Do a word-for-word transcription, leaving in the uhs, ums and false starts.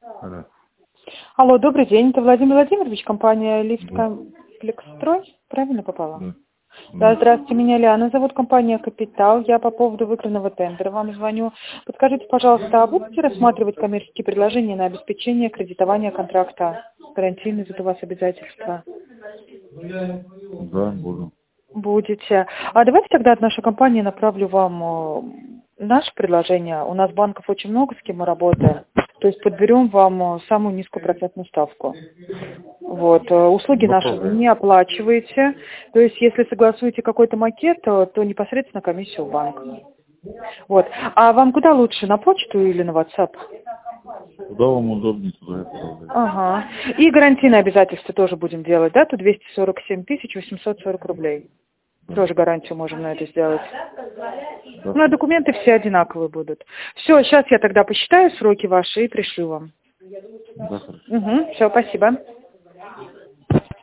Алло. Алло, добрый день. Это Владимир Владимирович, компания Лифт Да. Комплекстрой. Правильно попала? Да. Да, Да. здравствуйте, меня Лиана зовут, компания Капитал. Я по поводу выигранного тендера вам звоню. Подскажите, пожалуйста, а будете рассматривать коммерческие предложения на обеспечение кредитования контракта? Гарантийные тут у вас обязательства. Да, буду. Будете. А давайте тогда от нашей компании направлю вам э, наше предложение. У нас банков очень много, с кем мы работаем. То есть подберем вам э, самую низкую процентную ставку. Вот. э, Услуги наши вы Направляю. не оплачиваете. То есть если согласуете какой-то макет, то, то непосредственно комиссию в банк. Вот. А вам куда лучше, на почту или на WhatsApp? Куда вам удобнее, туда отправляю. Ага. И гарантийные обязательства тоже будем делать, да? Тут двести сорок семь тысяч восемьсот сорок рублей. Да. Тоже гарантию можем на это сделать. Да, Ну, а документы все одинаковые будут. Все, сейчас я тогда посчитаю сроки ваши и пришлю вам. да, хорошо. Угу, все, спасибо.